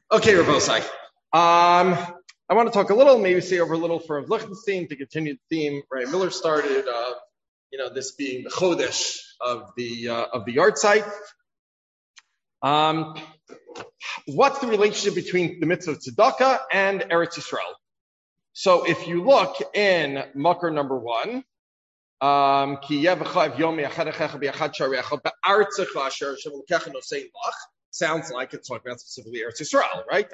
Okay, Rabosai. I want to talk a little, maybe say over a little for Lichtenstein to continue the theme. Right, Miller started, this being the Chodesh of the yard site. What's the relationship between the mitzvah of tzedakah and Eretz Yisrael? So if you look in Makar number 1, sounds like it's talking about specifically Eretz Yisrael, right?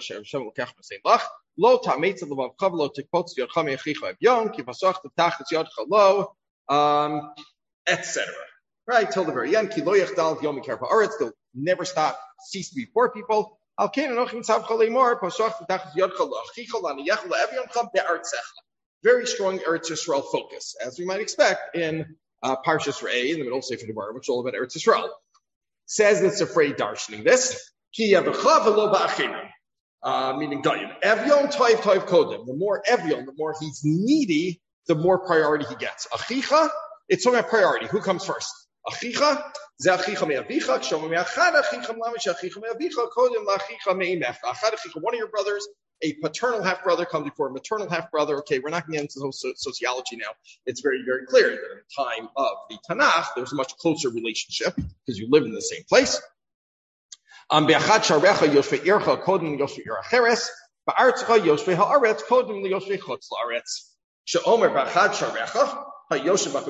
Etc. Right, till the very end. They'll never cease to be poor people. Very strong Eretz Yisrael focus, as we might expect in Parshas Re'eh, in the middle of Sefer Devarim, which is all about Eretz Yisrael. Says the Sefrei darshaning this, meaning Goyim. Evyon toiv kodim. The more Evyon, the more he's needy, the more priority he gets. Achicha, it's talking about priority. Who comes first? Achicha, ze achicha me'avicha, k'shoma me'achad achicha m'lamish achicha me'avicha, kodim la'achicha me'imech. Achad achicha, one of your brothers, a paternal half-brother comes before a maternal half-brother. Okay, we're not getting into sociology now. It's very, very clear that in the time of the Tanakh, there's a much closer relationship because you live in the same place. Be'achad sharecha yoshvei ircha kodim yoshvei ira cheres, ba'artzecha yoshvei ha'aretz kodim yoshvei chutz la'aretz. She'omer ba'achad sharecha okay, there's a lot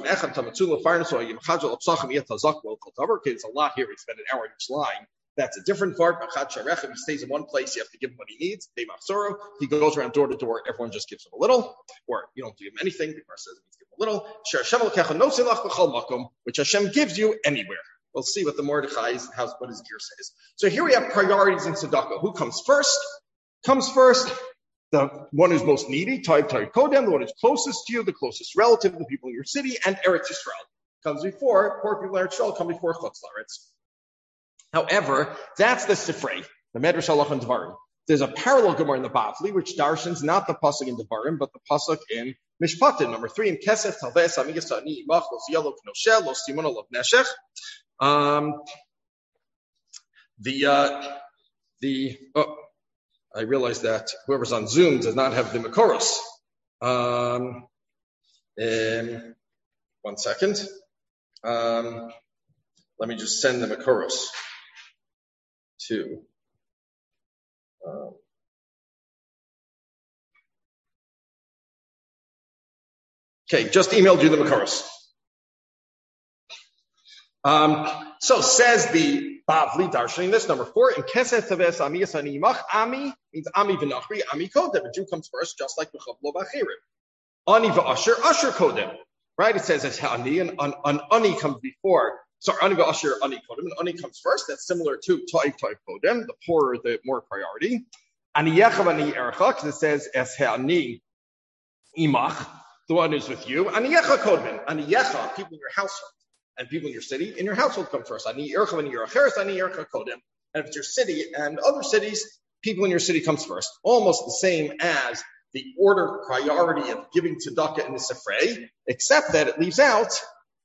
here. We spend an hour in each line. That's a different part. If he stays in one place, you have to give him what he needs. He goes around door to door. Everyone just gives him a little, or you don't give him anything. The Gemara says he needs to give him a little. Which Hashem gives you anywhere. We'll see what the Mordechai's house, what his gear says. So here we have priorities in tzedakah. Who comes first? The one who's most needy, Taib Kodem, the one who's closest to you, the closest relative, the people in your city, and Eretz Yisrael. Comes before, poor people in Eretz Yisrael come before Chutz La'aretz. However, that's the Sifrei, the Medrash Halach and Devarim. There's a parallel Gemara in the Bavli, which darshans not the pasuk in Devarim, but the pasuk in Mishpatim, number 3, in Kesef Talves Amigas Ani Mach Los Yelo Knoshel Los Simon Olav Neshech. I realize that whoever's on Zoom does not have the Makoros. 1 second. Let me just send the Makoros to. Okay, just emailed you the Makoros. So says the Bavli darshaning this, number 4, in Kesef Taves Amiyas Animach, Ami means Ami v'Nachri, Ami Kodem. A Jew comes first, just like B'Chavlo B'Achirim. Ani v'Asher, Asher Kodem. Right? It says it's Ani, and an Ani comes before. Sorry, Ani v'Asher, Ani Kodem. An Ani comes first. That's similar to Toiv Kodem. The poorer, the more priority. Ani Yechav, Ani Ercha, because it says Es Ani Imach, the one who's with you. Ani Yecha Kodem. Ani Yecha, people in your household. And people in your city, in your household come first. Ani Yercha and Yeracheres, Ani Yercha Kodem. And if it's your city and other cities, people in your city comes first. Almost the same as the order priority of giving tzedakah in the Sefrei, except that it leaves out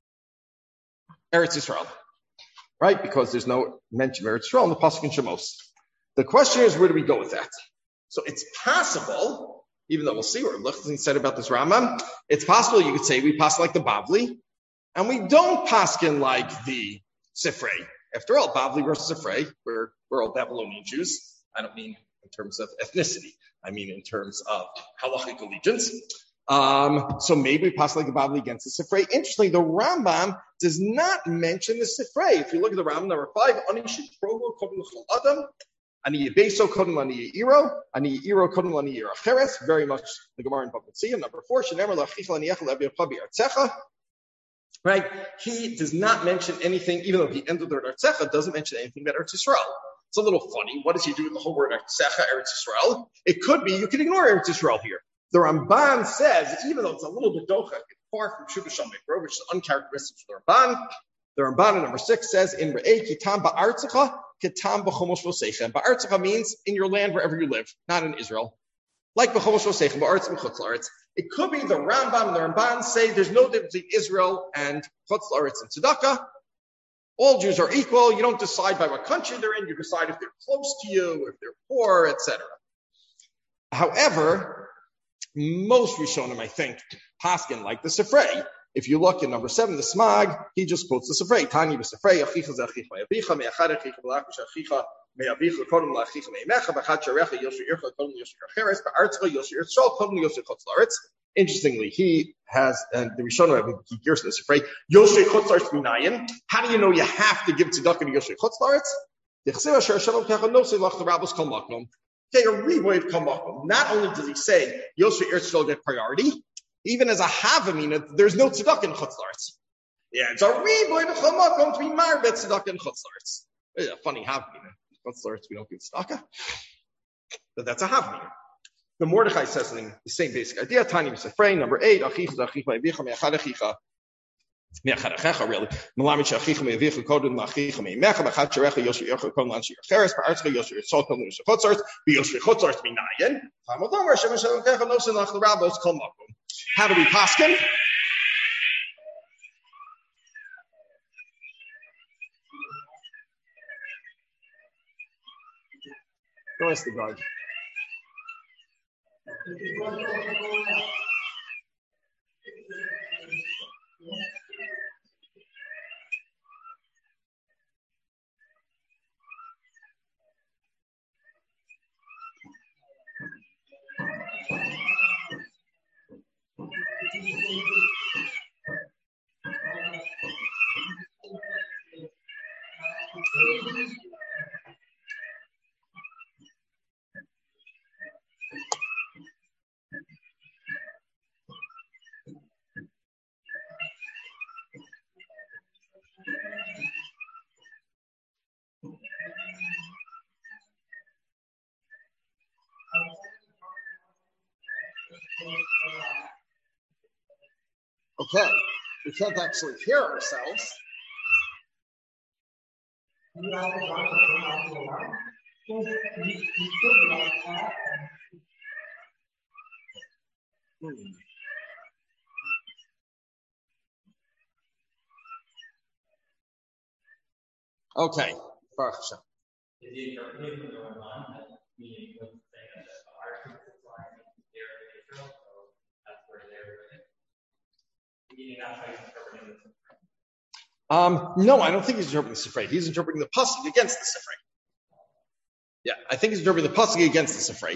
Eretz Yisrael. Right? Because there's no mention of Eretz Yisrael in the Pasuk in Shemos. The question is, where do we go with that? So it's possible, even though we'll see what Lichtenstein said about this Rambam, it's possible you could say we pass like the Bavli, and we don't paskin like the Sifrei. After all, Bavli versus Sifrei, we're all Babylonian Jews. I don't mean in terms of ethnicity. I mean in terms of halachic allegiance. So maybe we pass like the Bavli against the Sifrei. Interestingly, the Rambam does not mention the Sifrei. If you look at the Rambam, number 5, Ani Shiprovo Kodem L'Chol Adam, Ani Yebeso Kodem Ani Yeiro, Ani Yeiro Kodem Ani Yeracheres, very much the Gemara in Bava Metzia. Number 4, Shenemer L'Achicha Ani Yechel Levi Chabi Artzecha. Right? He does not mention anything, even though he ended the word Artzecha, doesn't mention anything about Eretz Yisrael. It's a little funny. What does he do with the whole word Artzecha, Eretz Yisrael? It could be, you can ignore Eretz Yisrael here. The Ramban says, even though it's a little bit docha, it's far from Shubashal Mikro, which is uncharacteristic for the Ramban in number 6 says, in Re'eh Kitam Ba'artzecha, Kitam B'chomosh V'Seichem. Ba'artzecha means in your land wherever you live, not in Israel. Like B'chomosh V'Seichem, Ba'artz B'chutz La'aretz. It could be the Rambam and the Ramban say there's no difference between Israel and Chutz La'aretz and Tzedakah. All Jews are equal. You don't decide by what country they're in. You decide if they're close to you, if they're poor, etc. However, most Rishonim, I think, paskin like the Sifrei. If you look at number 7, the Smag, he just quotes the Sifrei. Tani b'Sifrei, achicha ze'achicha me'avicha, me'achad achicha b'lachish achicha me'avicha, kodem la'achicha me'emecha, b'chad sharecha yosher ircha, kodem yosher acheres, b'artzcha yosher irtzol, kodem yosher chutz la'aretz. Interestingly, he has, and the Rishonim, he gears to the Sifrei, yosher chutz la'aretz minayin. How do you know you have to give tzedakah to yosher chutz la'aretz? D'chsev asher shalom kecha nosei lach l'rabos kol makom. Okay, a revoid kol makom. Not only does he say yosher irtzol get priority, even as a havamina, there's no tzedakah in chutz la'aretz. Yeah, it's a revoid kol makom to be marbet tzedakah in chutz la'aretz. It's a funny havamina. Chutz la'aretz we don't give tzedakah, but that's a havamina. The Mordechai says something, the same basic idea. Tani Misafrei, number 8, achicha achicha me'avicha me'achad achicha me'achad achecha, really. Melamid she'achicha me'avicha kodem la'achicha me'emecha b'chad sherecha yosher ircha kodem l'anshi acheres b'artzcha yosher itzol kodem yosher chutzarts b'yosher chutzarts minayin. Talmud Omer Shem Hashem kecha nosen lach l'rabos kol makom. How do we paskin? Go ask the guard. Okay, we can't actually hear ourselves. Okay, Baruch Hashem. No, I don't think he's interpreting the Sifrei. He's interpreting the pasuk against the Sifrei. Yeah, I think he's interpreting the pasuk against the Sifrei.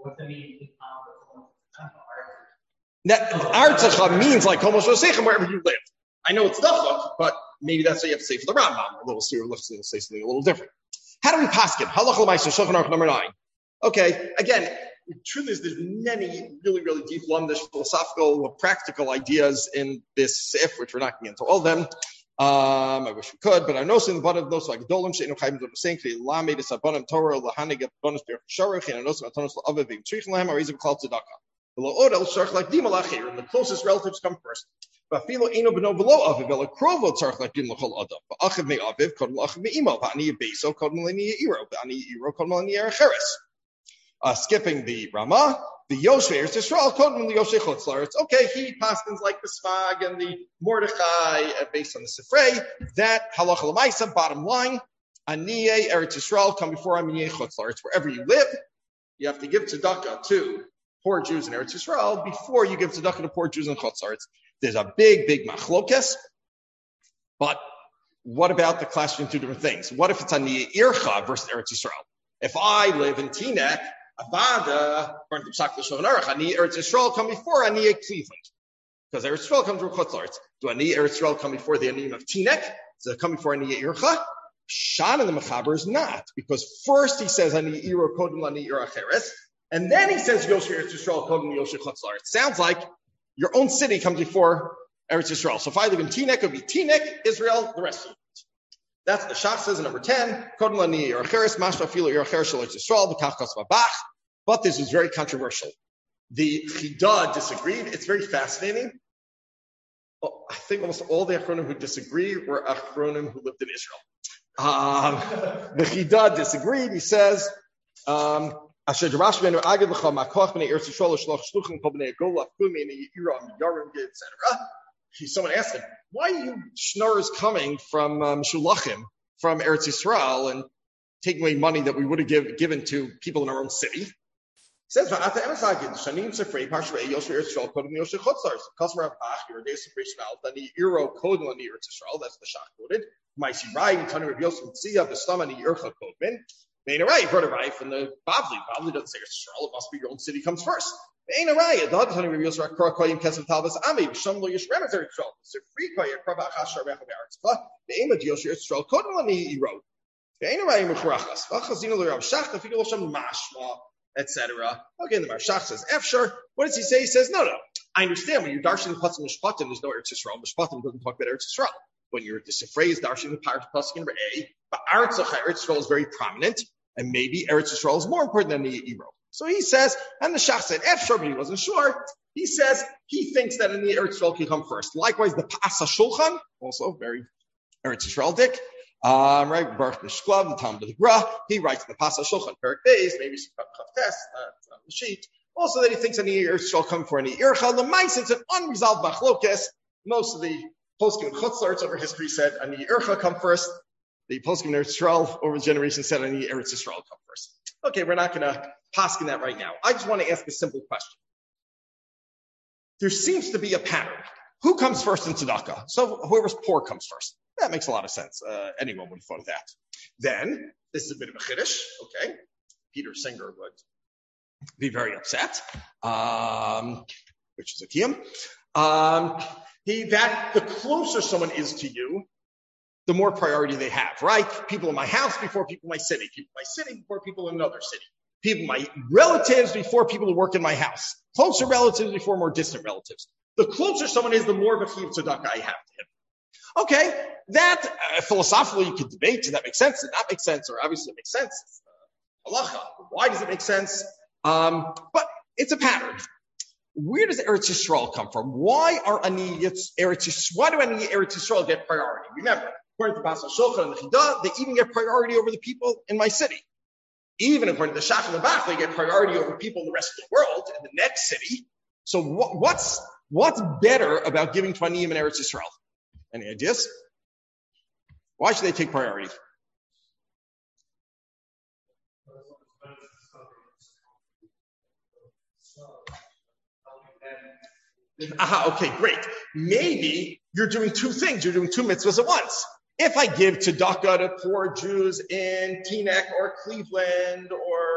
Artzacha means like Homo Shosechem, wherever you live. I know it's Dafak, but maybe that's what you have to say for the Rambam. Although we'll see, we'll say something a little different. How do we paskin? Halach l'maisa Shulchan Aruch number 9. Okay, again, the truth is there's many really, really deep Lomdish philosophical, practical ideas in this Sif, which we're not getting into all of them. I wish we could, but I know in the bottom of those like Dolim Sheinu Chaim Dom Saint Lame de Sabonim Torah Lahanig Bonus Bir Sharach and I know some Atonos La'Aviv Vim Tzrichen Lahem or Izim Klal Tzedakah. Below Odel Tzarch like Dim Alachir, and the closest relatives come first. But Filo Eno Beno Below Aviv Ela Krovo Tzarch like Dim Lachol Adam. But Achiv Me Aviv Kodem Achiv Me Imo. Va'ani Beso Kodem Leni Iro. Va'ani Iro Kodem Leni Erecheres. Skipping the Ramah. The Yoshei is Yisrael, Kodem the Yoshei Chutz La'aretz. Okay, he pastins like the Smag and the Mordechai based on the Sifrei. That halacha l'maisa. Bottom line, Aniyeh Eretz Yisrael come before Aniyeh Chutz La'aretz. Wherever you live, you have to give tzedakah to poor Jews in Eretz Yisrael before you give tzedakah to poor Jews in Chutz La'aretz. There's a big, big machlokes. But what about the clash between two different things? What if it's Aniyeh Ircha versus Eretz Yisrael? If I live in Teaneck, Avada, according to Psak L'Shon Aruch, Ani Eretz Yisrael come before Ani Cleveland. Because Eretz Yisrael comes from Chutz La'aretz. Do Ani Eretz Yisrael come before the Ani of Teaneck? Does it come before Ani Ircha? Shan in the Mechaber is not. Because first he says Ani Iro Kodem Ani Ira Cheres, and then he says Yosher Eretz Yisrael Kodem Yosher Chutz La'aretz. Sounds like your own city comes before Eretz Yisrael. So if I live in Teaneck, it would be Teaneck, Israel, the rest of it. That's the Shach says in number 10. Kodem Ani Ira Cheres, Mashma Filo Ira Cheres Shel Eretz Yisrael, B'kach Kos Babach. But this is very controversial. The Chidah disagreed. It's very fascinating. I think almost all the Achronim who disagree were Achronim who lived in Israel. The Chidah disagreed. He says, etc. Someone asked him, why are you schnurrs coming from Meshulachim, from Eretz Yisrael, and taking away money that we would have given to people in our own city? He says, customer of Ach, you're a day of Shmal, then the Euro code on the Eretz Yisrael, that's the Shach quoted. Maisi Rai, Tanu Rav Yosef Tzia, B'Stam, and the Yercha Kodman. Main Rai, you brought a Rai from the Bavli. Bavli doesn't say Eretz Yisrael, it must be your own city comes first. Main Rai, Adad, Tanu Rav Yosef Kra Koyim Kesef Talbas Ami, B'Sham Lo Yishrem Eretz Yisrael. So free Koyim Krava Achashar Rechav Eretz. The aim of Yosef Yisrael Kodman on the Euro. Main Rai Mechrachas. V'Chazina Lo Rav Shach, the Figel Shem Mashma, etc. Okay, the Marshach says, Efshar. What does he say? He says, no. I understand when you're darshan the Pasuk Mishpatim, there's no Eretz Yisrael. Mishpatim doesn't talk about Eretz Yisrael. When you're this phrase darshan the Pasuk number A, but Eretz Yisrael is very prominent, and maybe Eretz Yisrael is more important than the Eero. So he says, and the Shach said, Efshar, but he wasn't sure. He says he thinks that in the Eretz Yisrael can come first. Likewise, the Pasa Shulchan, also very Eretz Yisrael-dic. Right, Baruch Nishklav, the Talmud of the Gra, he writes in the Pasa Shulchan, Perik Beis, maybe Chavtes, on the sheet. Also, that he thinks any Eretz Yisrael come for any Ircha. L'mais, it's an unresolved machlokes. Most of the poskim and chutzlarts over history said any Ircha come first. The poskim in Eretz Yisrael over the generation said any Eretz Yisrael come first. Okay, we're not going to paskin that right now. I just want to ask a simple question. There seems to be a pattern. Who comes first in tzedakah? So whoever's poor comes first. That makes a lot of sense. Anyone would have thought of that. Then, this is a bit of a chiddush, okay? Peter Singer would be very upset, which is a kiyum. That the closer someone is to you, the more priority they have, right? People in my house before people in my city. People in my city before people in another city. People, my relatives before people who work in my house. Closer relatives before more distant relatives. The closer someone is, the more of a chiyuv tzedakah I have to him. Okay, that philosophically you could debate. Does that make sense? Does that make sense? Or obviously it makes sense. It's halacha. Why does it make sense? But it's a pattern. Where does Eretz Yisrael come from? Why do any Eretz Yisrael get priority? Remember, according to Basal Shulchan and the Chidah, they even get priority over the people in my city. Even according to the Shach and the Bach, they get priority over people in the rest of the world in the next city. So what's better about giving to Aniyim in Eretz Yisrael? Any ideas? Why should they take priority? Okay, great. Maybe you're doing two things. You're doing two mitzvahs at once. If I give tzedakah to poor Jews in Teaneck or Cleveland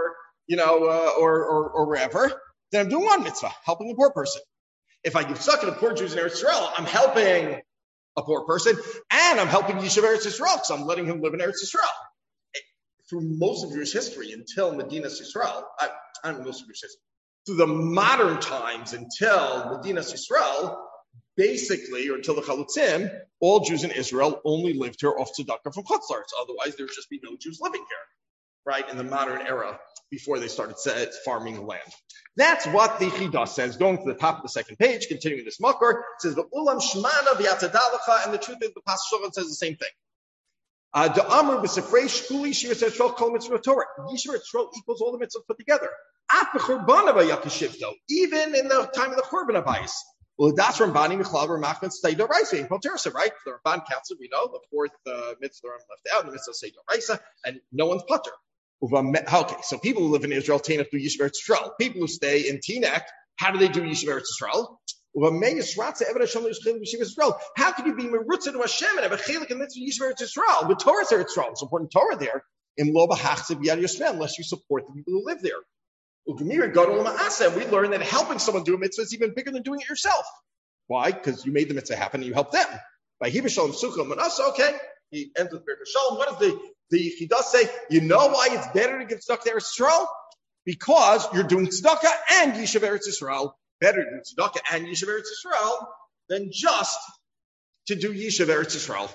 or wherever, then I'm doing one mitzvah, helping a poor person. If I give tzedakah to poor Jews in Eretz Yisrael, I'm helping a poor person, and I'm helping Yishuv Eretz Yisrael because I'm letting him live in Eretz Yisrael. Through most of Jewish history, until Medinas Yisrael, I don't know most of Jewish history, through the modern times until Medinas Yisrael, basically, or until the Chalutzim, all Jews in Israel only lived here off tzedakah from Chutzlarts. Otherwise, there would just be no Jews living here, right, in the modern era, before they started farming the land. That's what the Chidah says. Going to the top of the second page, continuing this makor, it says, "Ulam shmana v'yatadalacha," and the truth is, the Pasuk Shulchan says the same thing. The Amr b'sefrei shkuli Yishuv Yisrael kol mitzvot Torah. Yishuv Yisrael equals all the mitzvot put together. At b'churban v'yakashivto, even in the time of the Churban Abayis. Well, that's Rambani Michlav or Machman Seidah Raisa in Potersa, right? The Ramban counts it, we know, the fourth mitzvah left out, the mitzvah Seidah Raisa, and no one's Poter. Okay, so people who live in Israel, do Yishuv Eretz Yisrael. People who stay in Teaneck, how do they do Yishuv Eretz Yisrael? How can you be merutzah to Hashem and have a chelik in mitzvah Yishuv Eretz Yisrael? With Torah Eretz Yisrael, it's important Torah there. In lo b'hachzev yad Yisrael, unless you support the people who live there. We learn that helping someone do a mitzvah is even bigger than doing it yourself. Why? Because you made the mitzvah happen and you helped them. By Hiba Shalom Sukkah and us, okay. He ends with Birkat Shalom. What does he does say? You know why it's better to give tzedakah to Eretz Yisrael? Because you're doing tzedakah and Yishuv Eretz Yisrael. Better to do tzedakah and Yishuv Eretz Yisrael than just to do Yishuv Eretz Yisrael.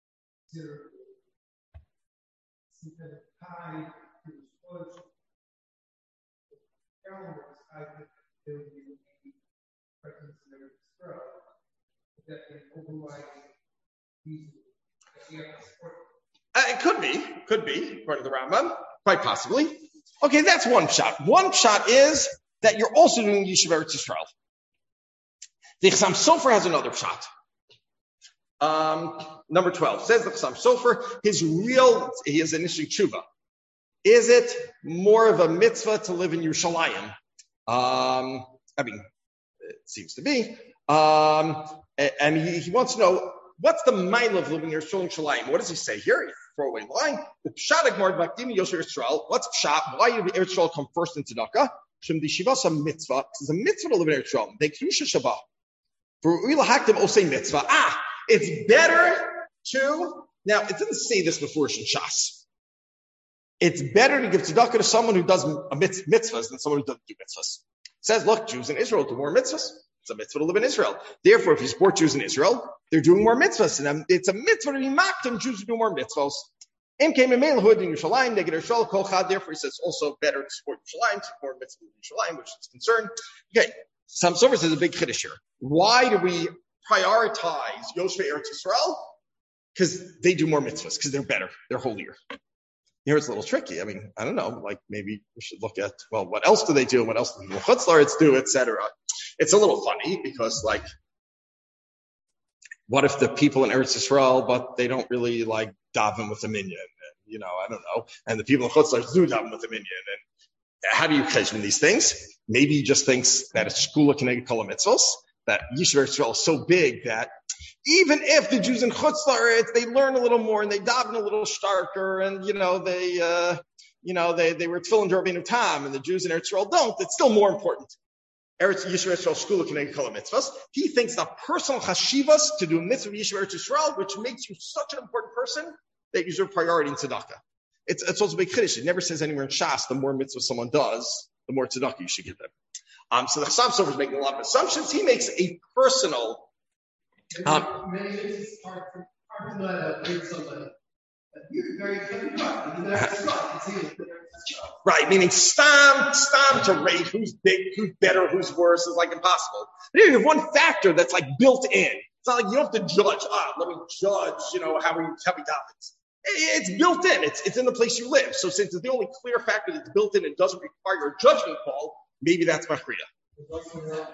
It could be, according to the Rambam, quite possibly. Okay, that's one shot. One shot is that you're also doing Yishuv Eretz Yisrael. The Chassam Sofer has another shot. Number 12 says the Chassam Sofer, he is initially tshuva. Is it more of a mitzvah to live in Yerushalayim? It seems to be. And he wants to know, what's the mile of living in Yerushalayim? What does he say here? Throwaway line. What's pshat? Why did Eretz Yisrael come first in tzedakah? Shem d'shivas a mitzvah. It's a mitzvah to live in Eretz Yisrael. They kedusha shabbat. For u'ila haktim osei mitzvah. It's better to. Now it didn't say this before Shas. It's better to give tzedakah to someone who does mitzvahs than someone who doesn't do mitzvahs. It says, look, Jews in Israel do more mitzvahs. It's a mitzvah to live in Israel. Therefore, if you support Jews in Israel, they're doing more mitzvahs. And it's a mitzvah to be makdim Jews who do more mitzvahs. Therefore, he says also better to support Yerushalayim, to support mitzvah in Yerushalayim, which is concerned. Okay, some Sofer says a big chiddush here. Why do we prioritize Yoshvei Eretz Yisrael? Because they do more mitzvahs, because they're better, they're holier. Here it's a little tricky. I mean, I don't know, like maybe we should look at, well, what else do they do? What else do the Chutz La'aretz do, etc. It's a little funny because, like, what if the people in Eretz Yisrael, but they don't really like daven with the minyan? And, I don't know. And the people in Chutz La'aretz do daven with the minyan. And how do you cheshbon these things? Maybe he just thinks that it's shkula k'neged kol mitzvos, that Yishuv Eretz Yisrael is so big that even if the Jews in Chutz La'aretz, they learn a little more and they daven a little starker, and they were tefillin Rabbeinu Tam, and the Jews in Eretz Yisrael don't. It's still more important. Eretz Yishuv Eretz Yisrael shkula k'neged kol mitzvos. He thinks the personal chashivas to do a mitzvah of Yishuv Eretz Yisrael, which makes you such an important person that you deserve priority in tzedakah. It's also a big chiddush. It never says anywhere in Shas the more mitzvah someone does, the more tzedakah you should give them. So the Chassam Sofer is making a lot of assumptions. He makes a personal. Many it's hard to know that with somebody. You're very right, meaning stam to rate who's big, who's better, who's worse is like impossible. But you have one factor that's like built in. It's not like you don't have to judge. Let me judge, how he davened. It's built in. It's in the place you live. So since it's the only clear factor that's built in and doesn't require a judgment call, maybe that's machriya.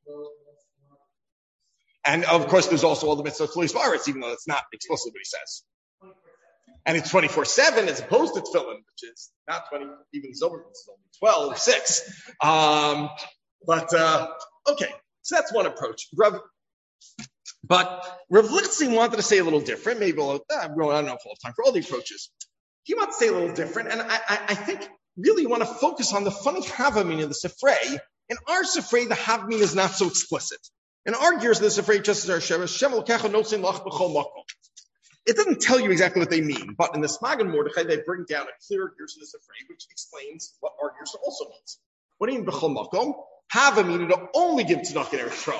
And of course, there's also all the mitzvahs of Tfilas Ba'aretz, even though that's not explicitly what he says. And it's 24/7 as opposed to tefillin, which is not 20, even Zohar, it's only 12/6. Okay, so that's one approach. But Rav Lichtenstein wanted to say a little different. Maybe I don't know if we'll have time for all the approaches. He wants to say a little different, and I think really want to focus on the funny Havamina of the Sifrei. In our Sifrei, the Havamina is not so explicit. In our gears of the Sifrei, just as our Shevel Kecha Notzin Lach B'chol Makom. It doesn't tell you exactly what they mean, but in the Smagan Mordechai, they bring down a clear gears of the Sifrei, which explains what our gears also means. What do you mean B'chol Makom? Havamina to only give tzedakah in Eretz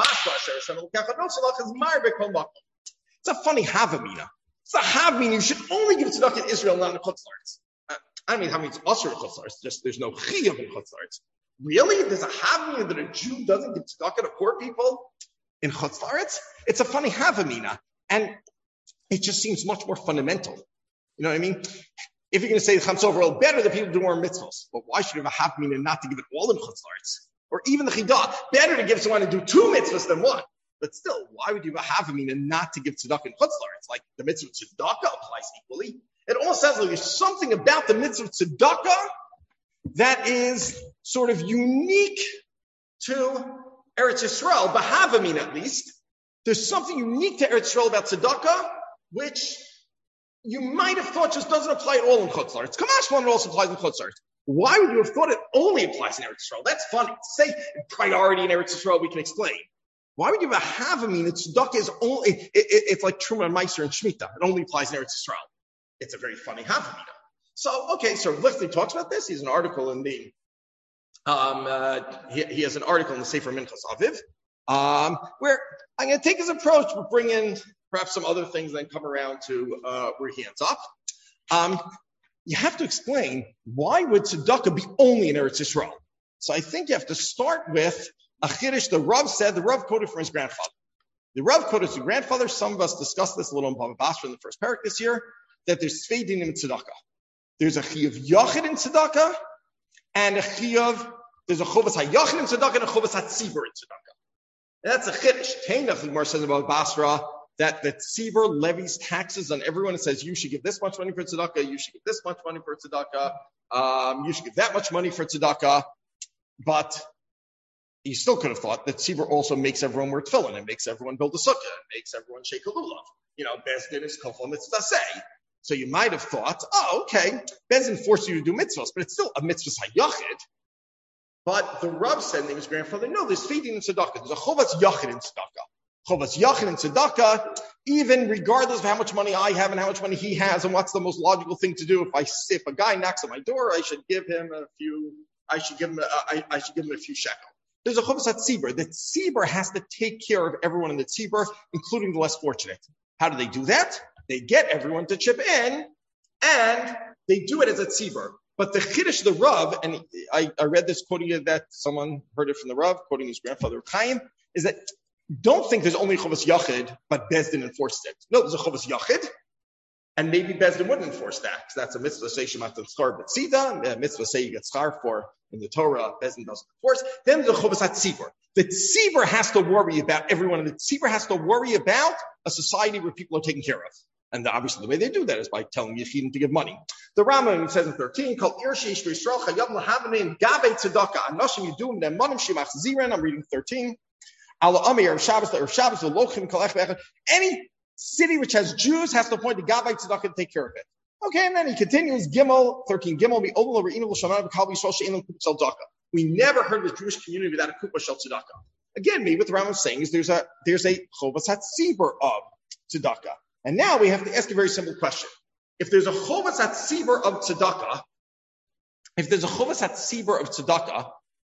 Yisrael. It's a funny Havamina. It's a Havamina. You should only give tzedakah in Israel, not in Chutz La'aretz. I don't mean how it's usher in Chutz La'aretz. Just there's no chiyuv in Chutz La'aretz. Really? There's a Havamina that a Jew doesn't give tzedakah to poor people in Chutz La'aretz? It's a funny Havamina. And it just seems much more fundamental. You know what I mean? If you're going to say the Chassam Sofer, better that people do more mitzvahs. But why should you have a Havamina not to give it all in Chutz La'aretz? Or even the Chidah. Better to give someone to do 2 mitzvahs than 1. But still, why would you have a Havamina not to give tzedakah in Chutz La'aretz? Like the mitzvah tzedakah applies equally. It almost sounds like there's something about the mitzvah tzedakah that is sort of unique to Eretz Yisrael, B'Havamina at least. There's something unique to Eretz Yisrael about tzedakah, which you might have thought just doesn't apply at all in Chutz La'aretz. Kamash one also applies in Chutz La'aretz. Why would you have thought it only applies in Eretz Yisrael? That's funny. To say priority in Eretz Yisrael, we can explain. Why would you have a Havamina? Tzedakah is only, it's like Truma and Meiser and Shemitah. It only applies in Eretz Yisrael. It's a very funny Havamina. So, okay, so Lichtenstein talks about this. He has an article in the, he has an article in the Sefer Minchas Aviv, where I'm going to take his approach, but bring in perhaps some other things, and then come around to where he ends up. You have to explain, why would tzedakah be only in Eretz Yisrael? So I think you have to start with a chiddush the Rav said, the Rav quoted from his grandfather. The Rav quoted his grandfather. Some of us discussed this a little in Bava Basra in the first parak this year, that there's tvei dinim in tzedakah. There's a chiyuv yachid in tzedakah, and there's a chuvas hayachid in tzedakah, and a chuvas hatzibur in tzedakah. That's a chiddush. Tainach, the Gemara says about Basra, that the tzibur levies taxes on everyone and says, you should give this much money for tzedakah, you should give this much money for tzedakah, you should give that much money for tzedakah. But you still could have thought that tzibur also makes everyone wear tefillin, and makes everyone build a sukkah, and makes everyone shake a lulav. Beis Din is kofel mitzvah say. So you might have thought, okay, Beis Din forced you to do mitzvahs, but it's still a mitzvah hayachid. But the Rav said, and his grandfather, no, there's feeding in tzedakah. There's a chovas yachid in tzedakah. Chovas yachid in tzedakah, even regardless of how much money I have and how much money he has, and what's the most logical thing to do. If a guy knocks on my door, I should give him a few shekels. There's a chovas hatzibur. The tzibur has to take care of everyone in the tzibur, including the less fortunate. How do they do that? They get everyone to chip in, and they do it as a tzibur. But the chiddush, the Rav, and I read this quoting that someone heard it from the Rav, quoting his grandfather Chaim, is that don't think there's only chovas yachid, but Beis Din enforced it. No, there's a chovas yachid, and maybe Beis Din wouldn't enforce that, because that's a mitzvah say shemat tzchar b'tzida, and a mitzvah say you get schar for in the Torah. Beis Din doesn't enforce. Then there's a chovas hatzibur. The tzibur has to worry about everyone, and the tzibur has to worry about a society where people are taken care of. And obviously the way they do that is by telling Yechidim to give money. The Rambam says in 13, called Irsheish Yisrael Chayav Lahavim Gabe Tzedakah Anoshim Yidum Them Manim Shimach Ziren. I'm reading 13. Ala Amir Shabbos the Lochim Kolech Bechad. Any city which has Jews has to appoint the Gabe Tzedakah to take care of it. Okay, and then he continues, Gimel 13. Gimel we Ovul Re'inu L'Shaman B'Kal Yisrael She'elim Kupa Shel Tzedakah. We never heard of a Jewish community without a Kupa Shel Tzedakah. Again, maybe what the Rambam is saying is there's a Chovas HaTzibur of Tzedakah. And now we have to ask a very simple question. If there's a chovas hatzibur of tzedakah,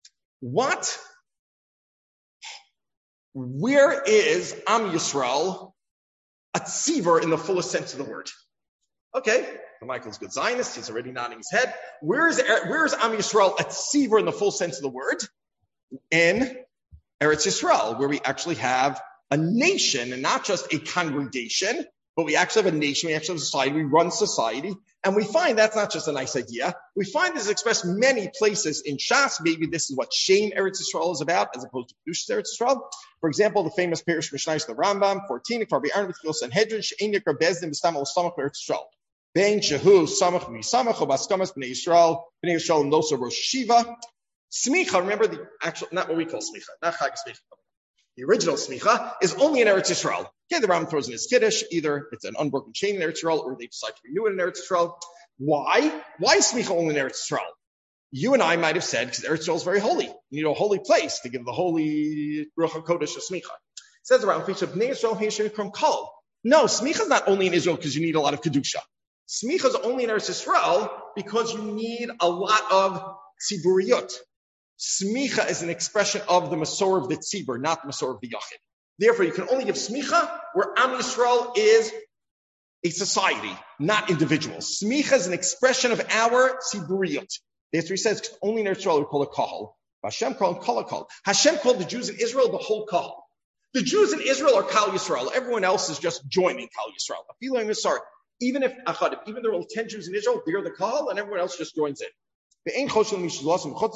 where is Am Yisrael a tzibur in the fullest sense of the word? Okay, Michael's a good Zionist. He's already nodding his head. Where is Am Yisrael a tzibur in the full sense of the word? In Eretz Yisrael, where we actually have a nation and not just a congregation, but we actually have a nation, we actually have a society, we run society, and we find that's not just a nice idea. We find this is expressed many places in Shas. Maybe this is what Shem Eretz Yisrael is about, as opposed to Kedushas Eretz Yisrael. For example, the famous Perush Mishnayos the Rambam, 14, Kvar Be'arn B'Chil Sanhedrin, She'en Yikar Beis Din B'Stam Al Samach Eretz Yisrael. Bein Shehu Samach V'Samach Obaskamas B'nei Yisrael Nosa Rosh Shiva. Smicha, remember the actual, not what we call smicha, not Chag Smicha. The original smicha is only in Eretz Yisrael. Okay, the Rambam throws in his kiddush. Either it's an unbroken chain in Eretz Yisrael, or they decide to renew it in Eretz Yisrael. Why? Why is smicha only in Eretz Yisrael? You and I might have said, because Eretz Yisrael is very holy. You need a holy place to give the holy Ruach HaKodesh of smicha. It says around Bnei Yisrael Heishin Kram Kol. No, smicha is not only in Israel because you need a lot of kedusha. Smicha is only in Eretz Yisrael because you need a lot of tziburiyut. Smicha is an expression of the Masorah of the Tzibur, not the Masorah of the Yachid. Therefore, you can only give Smicha where Am Yisrael is a society, not individuals. Smicha is an expression of our Tziburiyut. Therefore, he says, only in Israel we call it Kahal. Hashem called Kahal. Hashem called the Jews in Israel the whole Kahal. The Jews in Israel are Kal Yisrael. Everyone else is just joining Kal Yisrael. Even there are only 10 Jews in Israel, they're the Kahal, and everyone else just joins in. And what do we say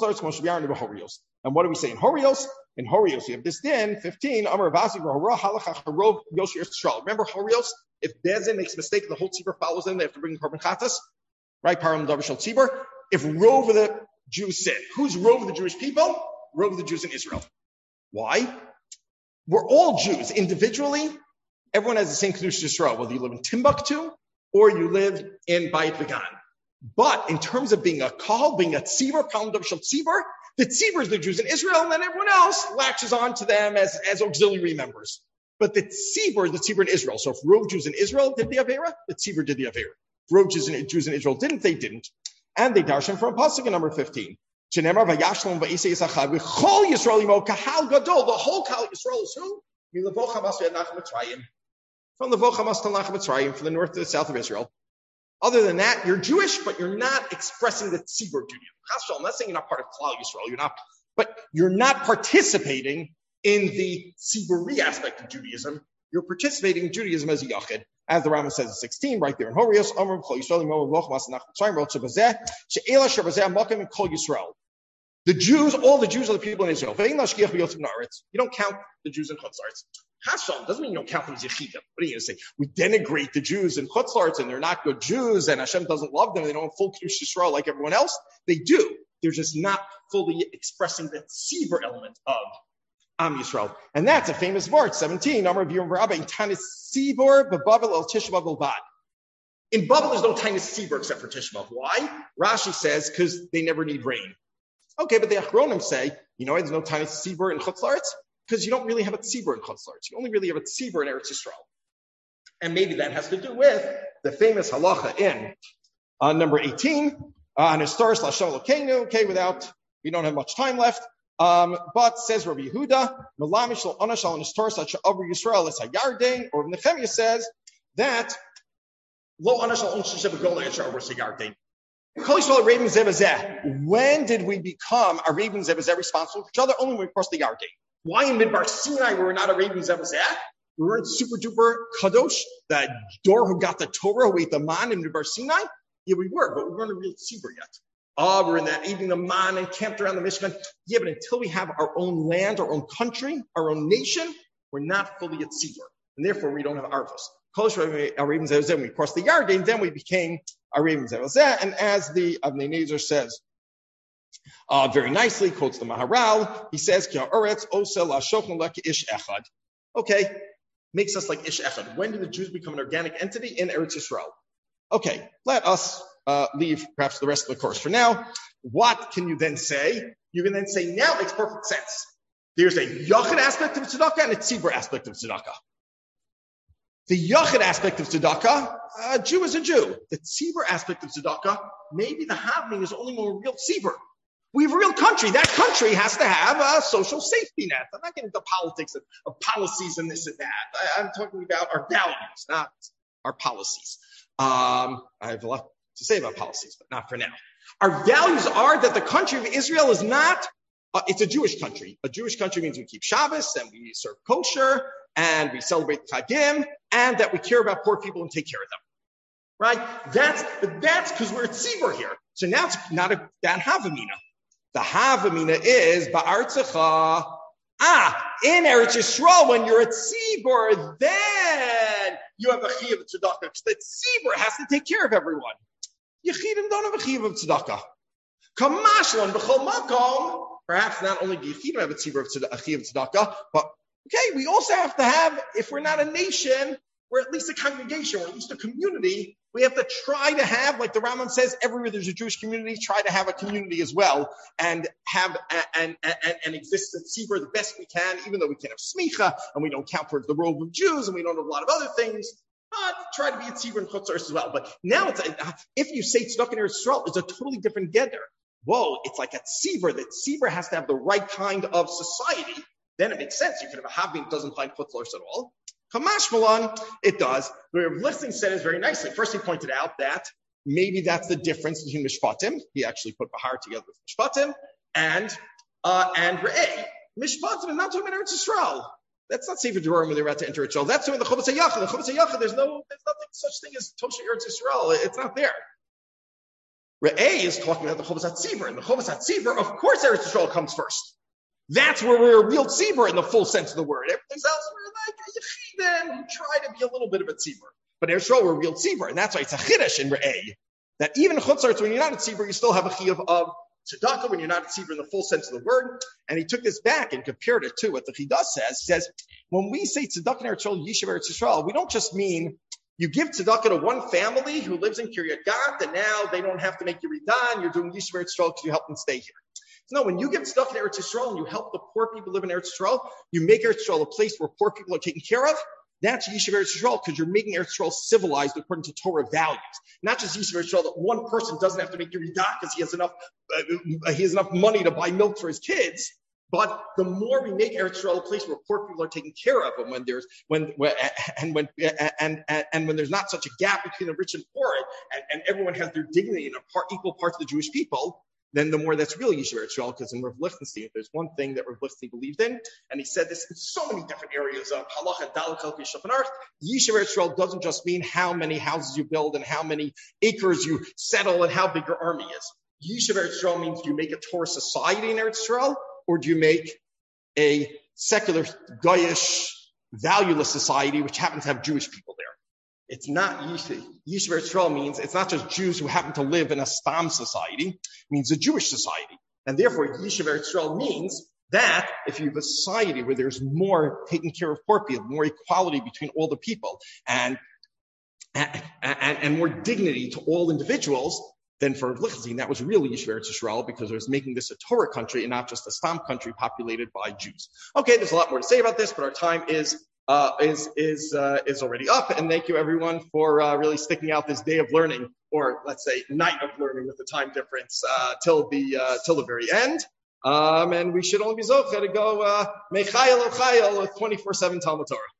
in Horios? In Horios, we have this din, 15, Amar Vasi, Remember Horios? If Beis Din makes a mistake and the whole tzibur follows them, they have to bring Korban Chatas. Right? Param Davashal tzibur. If rove of the Jews sin, who's rove of the Jewish people? Rove of the Jews in Israel. Why? We're all Jews. Individually, everyone has the same Kedushas Yisrael, whether you live in Timbuktu or you live in Bayit Vegan. But in terms of being a kahal, being a tzibur, the tzibur is the Jews in Israel, and then everyone else latches on to them as auxiliary members. But the tzibur in Israel. So if rove Jews in Israel did the Avera, the tzibur did the Avera. If rove Jews in Israel didn't, they didn't. And they darshan from Pasuk in number 15. The whole Kal Yisrael is who? From the Vochamas to Lachem Mitzrayim, from the north to the south of Israel. Other than that, you're Jewish, but you're not expressing the tzibur Judaism. I'm not saying you're not part of Klal Yisrael, but you're not participating in the tziburi aspect of Judaism. You're participating in Judaism as a yachid, as the Rambam says in 16, right there in Horios. The Jews, all the Jews are the people in Israel. You don't count the Jews in Chutz La'aretz. Hashem doesn't mean you don't count them as Yechidim. What are you going to say? We denigrate the Jews in Chutz La'aretz and they're not good Jews and Hashem doesn't love them. They don't have full Kedush Yisrael like everyone else. They do. They're just not fully expressing the tzibur element of Am Yisrael. And that's a famous verse, 17. Amar B'Yom Rabba, in Tanis Tzibur, B'Bavel El Tisha B'Av Bad. In Babel, there's no Tanis Tzibur except for Tisha B'Av. Why? Rashi says, because they never need rain. Okay, but the Achronim say, you know why there's no Tanis Tzibur in Chutz La'aretz? Because you don't really have a tzibur in Chutz La'aretz. You only really have a tzibur in Eretz Yisrael. And maybe that has to do with the famous halacha in number 18, on Historis Lashem Elokeinu. Okay, we don't have much time left. But says Rabbi Yehuda, Melamish Lo Anash Al Historis Lashem Yisrael Es HaYarden, or Nehemiah says that Lo Anash Al Anash Begola Yisrael Es HaYarden. When did we become a Rebbein Zebazeh responsible for each other? Only when we crossed the Yarden. Why in Midbar Sinai we were not a Rebbein Zebazeh? We weren't super duper kadosh, the door who got the Torah, who ate the man in Midbar Sinai? Yeah, we were, but we weren't a real tzibur yet. We're in that eating the man and camped around the Mishkan. Yeah, but until we have our own land, our own country, our own nation, we're not fully a tzibur. And therefore we don't have arvos. When we crossed the Yarden, then we became a Rebbein Zebazeh. And as the Avnei Nezer says, very nicely, quotes the Maharal, he says, okay, makes us like Ish Echad. When do the Jews become an organic entity? In Eretz Yisrael. Okay, let us leave perhaps the rest of the course for now. What can you then say? You can then say, now it makes perfect sense. There's a Yachid aspect of tzedakah and a Tzibur aspect of tzedakah. The Yachid aspect of tzedakah, a Jew is a Jew. The Tzibur aspect of tzedakah, maybe the Havning is only more real Tzibur. We have a real country. That country has to have a social safety net. I'm not getting into politics of policies and this and that. I'm talking about our values, not our policies. I have a lot to say about policies, but not for now. Our values are that the country of Israel is not, it's a Jewish country. A Jewish country means we keep Shabbos and we serve kosher and we celebrate the Chagim and that we care about poor people and take care of them. Right? That's because we're a tzibur here. So now it's not that Havamina. The Havamina is Ba'artzecha. In Eretz Yisrael, when you're a tzibur, then you have a chiyuv of tzedakah. Because the tzibur has to take care of everyone. Yechidim don't have a chiyuv of tzedakah. Kamashlan b'chol makom. Perhaps not only do Yechidim have a chiyuv of tzedakah, but okay, we also have to have, if we're not a nation, we're at least a congregation, or at least a community. We have to try to have, like the Rambam says, everywhere there's a Jewish community, try to have a community as well, and have and exist at tzibur the best we can, even though we can't have smicha, and we don't count towards the robe of Jews, and we don't have a lot of other things. But try to be a tzibur and chutz la'aretz as well. But now, if you say tzedakah in Eretz Yisrael, it's a totally different geder. Whoa, it's like a tzibur. The tzibur has to have the right kind of society. Then it makes sense. You can have a having that doesn't find chutz la'aretz at all. Kamash Malan, it does. The Rav Lichting said it very nicely. First, he pointed out that maybe that's the difference between Mishpatim. He actually put Bahar together with Mishpatim and Re'eh. Mishpatim is not talking about Eretz Yisrael. That's not Sefer Devarim when they're about to enter Eretz Yisrael. That's talking about the Chuvas HaYachid. The Chuvas HaYachid, there's nothing such thing as Tosha Eretz Yisrael. It's not there. Re'eh is talking about the Chuvas HaTzibur. And the Chuvas HaTzibur, of course, Eretz Yisrael comes first. That's where we're a real tzibur in the full sense of the word. Everything else, we're like a yechidim who try to be a little bit of a tzibur. But in Israel, we're a real tzibur. And that's why it's a chiddush in Re'eh. That even in Chutz La'aretz, when you're not a tzibur, you still have a chiyuv of tzedakah when you're not a tzibur in the full sense of the word. And he took this back and compared it to what the Chidah says. He says, when we say tzedakah in Eretz Yisrael, Yishuv Eretz Yisrael, we don't just mean you give tzedakah to one family who lives in Kiryat Gat, and now they don't have to make Yeridah, and you're doing Yishuv Eretz Yisrael because you help them stay here. No, when you give tzedakah in Eretz Yisrael and you help the poor people live in Eretz Yisrael, you make Eretz Yisrael a place where poor people are taken care of. That's Yishuv Eretz Yisrael because you're making Eretz Yisrael civilized according to Torah values. Not just Yishuv Eretz Yisrael that one person doesn't have to make Yeridah because he has enough money to buy milk for his kids. But the more we make Eretz Yisrael a place where poor people are taken care of, and when there's not such a gap between the rich and poor, and everyone has their dignity in equal parts of the Jewish people, then the more that's really Yishuv Eretz Yisrael. Because in Rav Lichtenstein, if there's one thing that Rav Lichtenstein believed in, and he said this in so many different areas of halacha, daled, chelki, shulchan aruch, Yishuv Eretz Yisrael doesn't just mean how many houses you build and how many acres you settle and how big your army is. Yishuv Eretz Yisrael means, do you make a Torah society in Eretz Yisrael, or do you make a secular Goyish valueless society which happens to have Jewish people there. It's not Yishuv Yisrael means it's not just Jews who happen to live in a Stam society. It means a Jewish society. And therefore, Yishuv Yisrael means that if you have a society where there's more taking care of poor people, more equality between all the people, and more dignity to all individuals, then for Lichzin, that was really Yishuv Yisrael because it was making this a Torah country and not just a Stam country populated by Jews. Okay, there's a lot more to say about this, but our time is already up. And thank you everyone for really sticking out this day of learning, or let's say night of learning with the time difference, till the very end. And we should only be zocheh to go mechayel ochayel with 24/7 Talmud Torah.